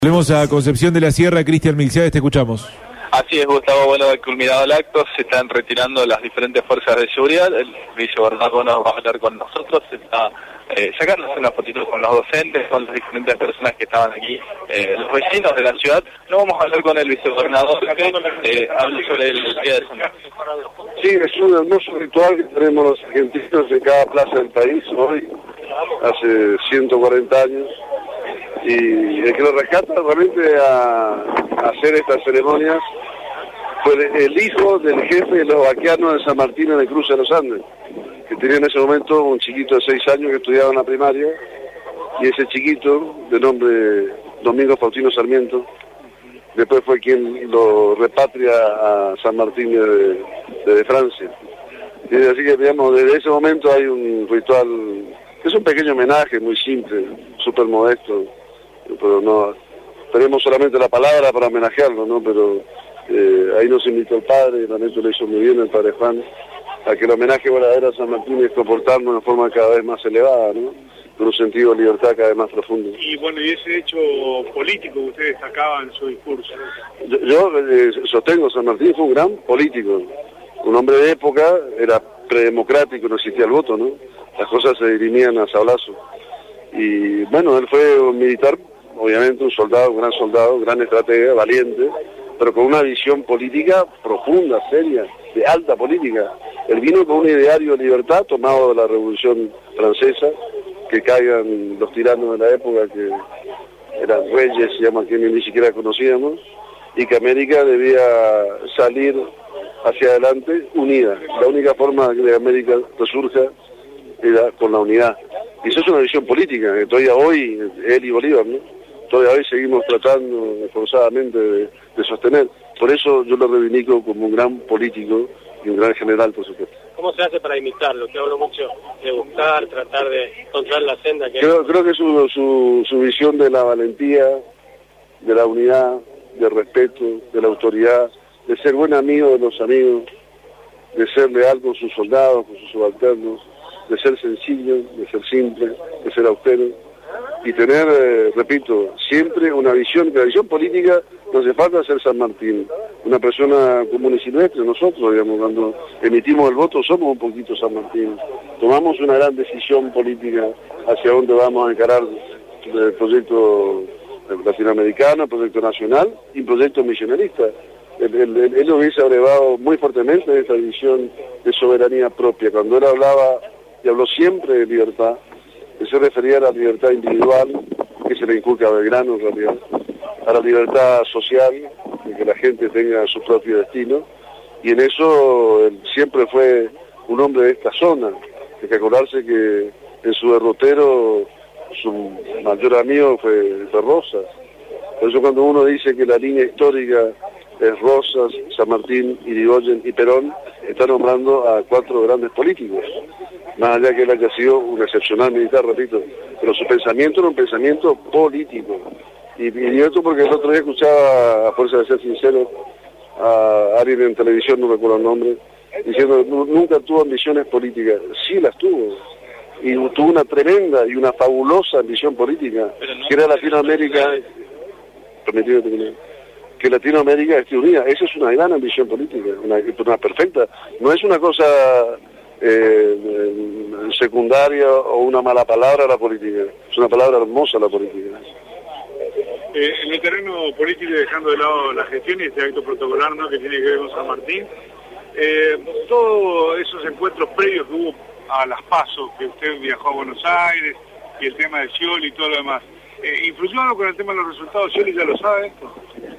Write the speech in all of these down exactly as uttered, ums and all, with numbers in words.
Volvemos a Concepción de la Sierra. Cristian Milciades, te escuchamos. Así es, Gustavo. Bueno, culminado el acto, se están retirando las diferentes fuerzas de seguridad. El vicegobernador nos va a hablar con nosotros, está eh, sacándose unas fotitos con los docentes, con las diferentes personas que estaban aquí, eh, los vecinos de la ciudad. No vamos a hablar con el vicegobernador, que eh, hable sobre el Día de San Martín. Sí, es un hermoso ritual que tenemos los argentinos en cada plaza del país hoy, hace ciento cuarenta años. Y el que lo rescata realmente a, a hacer estas ceremonias fue el hijo del jefe de los vaqueanos de San Martín en el cruce de los Andes, que tenía en ese momento un chiquito de seis años que estudiaba en la primaria, y ese chiquito, de nombre Domingo Faustino Sarmiento, después fue quien lo repatria a San Martín de, de, de Francia. Y así que, digamos, desde ese momento hay un ritual, que es un pequeño homenaje muy simple, súper modesto, pero no tenemos solamente la palabra para homenajearlo, ¿no? Pero eh, ahí nos invitó el padre, realmente lo hizo muy bien el padre Juan, a que el homenaje verdadero a San Martín es comportarnos de forma cada vez más elevada, ¿no? Con un sentido de libertad cada vez más profundo. Y bueno, y ese hecho político que usted destacaba en su discurso. Yo, yo eh, sostengo, San Martín fue un gran político, un hombre de época, era predemocrático, no existía el voto, ¿no? Las cosas se dirimían a sablazo. Y bueno, él fue un militar, obviamente un soldado, un gran soldado, gran estratega, valiente, pero con una visión política profunda, seria, de alta política. Él vino con un ideario de libertad tomado de la Revolución Francesa, que caigan los tiranos de la época, que eran reyes, se llama, que ni siquiera conocíamos, y que América debía salir hacia adelante unida. La única forma de que América resurja era con la unidad. Y eso es una visión política, que todavía hoy, él y Bolívar, ¿no? Todavía hoy seguimos tratando esforzadamente de, de sostener. Por eso yo lo reivindico como un gran político y un gran general, por supuesto. ¿Cómo se hace para imitarlo? Que hablo mucho de buscar, tratar de encontrar la senda. Que creo, creo que su, su, su visión de la valentía, de la unidad, del respeto, de la autoridad, de ser buen amigo de los amigos, de ser leal con sus soldados, con sus subalternos, de ser sencillo, de ser simple, de ser austero, y tener, eh, repito, siempre una visión, que la visión política no hace falta ser San Martín, una persona común y silvestre. Nosotros, digamos, cuando emitimos el voto somos un poquito San Martín, tomamos una gran decisión política hacia dónde vamos a encarar el proyecto latinoamericano, el proyecto nacional y el proyecto misionarista. Él, él, él lo hubiese abrevado muy fuertemente de esta visión de soberanía propia. Cuando él hablaba, y habló siempre de libertad, él se refería a la libertad individual, que se le inculca a Belgrano en realidad, a la libertad social, de que la gente tenga su propio destino, y en eso él siempre fue un hombre de esta zona. Hay que acordarse que en su derrotero su mayor amigo fue, fue Rosas. Por eso cuando uno dice que la línea histórica es Rosas, San Martín, Irigoyen y Perón, está nombrando a cuatro grandes políticos, más allá que él haya sido un excepcional militar, repito, pero su pensamiento era un pensamiento político. Y, y esto porque el otro día escuchaba, a fuerza de ser sincero, a alguien en televisión, no recuerdo el nombre, diciendo nunca tuvo ambiciones políticas. Sí las tuvo, y tuvo una tremenda y una fabulosa ambición política, no, que era Latinoamérica, permitido terminar, que Latinoamérica esté unida. Esa es una gran ambición política, una, una perfecta, no es una cosa eh, secundaria o una mala palabra la política, es una palabra hermosa la política. Eh, en el terreno político, dejando de lado la gestión y este acto protocolar, ¿no?, que tiene que ver con San Martín, eh, todos esos encuentros previos que hubo a las PASO, que usted viajó a Buenos Aires, y el tema de Scioli y todo lo demás, eh, ¿influyó algo con el tema de los resultados? ¿Scioli ya lo sabe esto?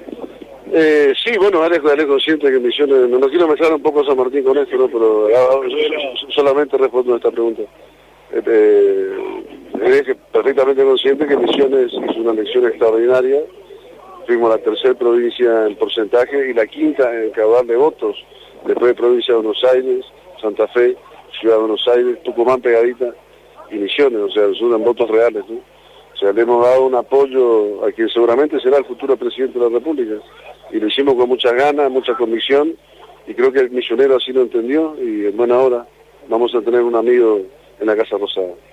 Eh, sí, bueno, él es consciente de que Misiones, no, no quiero mezclar un poco a San Martín con esto, ¿no? Pero ah, solamente respondo a esta pregunta. Eh, eh, él es perfectamente consciente que Misiones hizo una elección extraordinaria, fuimos la tercera provincia en porcentaje y la quinta en caudal de votos, después de provincia de Buenos Aires, Santa Fe, Ciudad de Buenos Aires, Tucumán pegadita y Misiones, o sea, son votos reales, ¿no? O sea, le hemos dado un apoyo a quien seguramente será el futuro presidente de la República, y lo hicimos con muchas ganas, mucha convicción, y creo que el misionero así lo entendió, y en buena hora vamos a tener un amigo en la Casa Rosada.